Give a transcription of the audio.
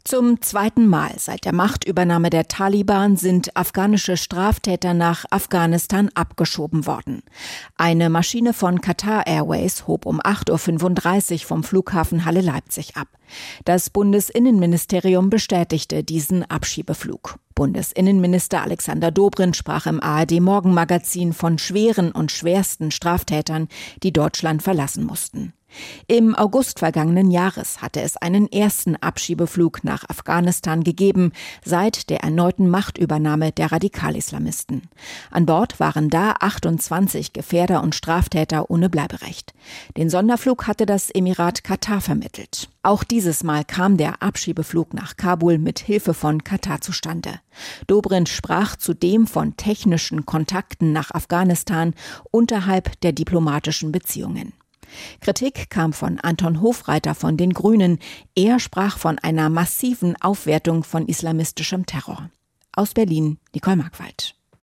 Zum zweiten Mal seit der Machtübernahme der Taliban sind afghanische Straftäter nach Afghanistan abgeschoben worden. Eine Maschine von Qatar Airways hob um 8.35 Uhr vom Flughafen Halle-Leipzig ab. Das Bundesinnenministerium bestätigte diesen Abschiebeflug. Bundesinnenminister Alexander Dobrindt sprach im ARD-Morgenmagazin von schweren und schwersten Straftätern, die Deutschland verlassen mussten. Im August vergangenen Jahres hatte es einen ersten Abschiebeflug nach Afghanistan gegeben, seit der erneuten Machtübernahme der Radikalislamisten. An Bord waren da 28 Gefährder und Straftäter ohne Bleiberecht. Den Sonderflug hatte das Emirat Katar vermittelt. Auch dieses Mal kam der Abschiebeflug nach Kabul mit Hilfe von Katar zustande. Dobrindt sprach zudem von technischen Kontakten nach Afghanistan unterhalb der diplomatischen Beziehungen. Kritik kam von Anton Hofreiter von den Grünen. Er sprach von einer massiven Aufwertung von islamistischem Terror. Aus Berlin, Nicole Markwald.